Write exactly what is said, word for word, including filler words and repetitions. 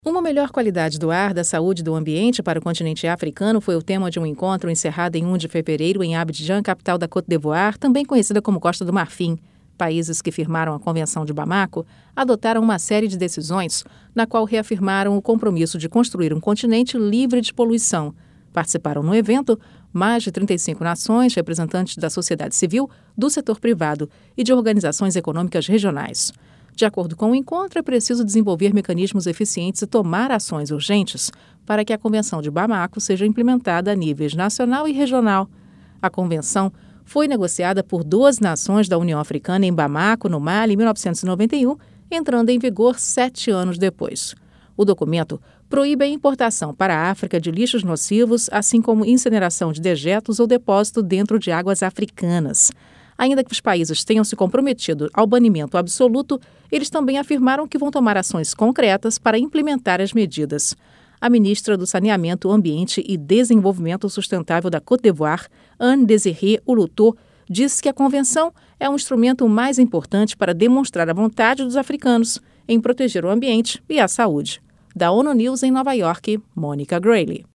Uma melhor qualidade do ar, da saúde e do ambiente para o continente africano foi o tema de um encontro encerrado em primeiro de fevereiro em Abidjan, capital da Côte d'Ivoire, também conhecida como Costa do Marfim. Países que firmaram a Convenção de Bamako adotaram uma série de decisões, na qual reafirmaram o compromisso de construir um continente livre de poluição. Participaram no evento mais de trinta e cinco nações, representantes da sociedade civil, do setor privado e de organizações econômicas regionais. De acordo com o encontro, é preciso desenvolver mecanismos eficientes e tomar ações urgentes para que a Convenção de Bamako seja implementada a níveis nacional e regional. A convenção foi negociada por duas nações da União Africana em Bamako, no Mali, em mil novecentos e noventa e um, entrando em vigor sete anos depois. O documento proíbe a importação para a África de lixos nocivos, assim como incineração de dejetos ou depósito dentro de águas africanas. Ainda que os países tenham se comprometido ao banimento absoluto, eles também afirmaram que vão tomar ações concretas para implementar as medidas. A ministra do Saneamento, Ambiente e Desenvolvimento Sustentável da Côte d'Ivoire, Anne-Désirée Oloto, disse que a convenção é um instrumento mais importante para demonstrar a vontade dos africanos em proteger o ambiente e a saúde. Da ONU News em Nova York, Mônica Grayle.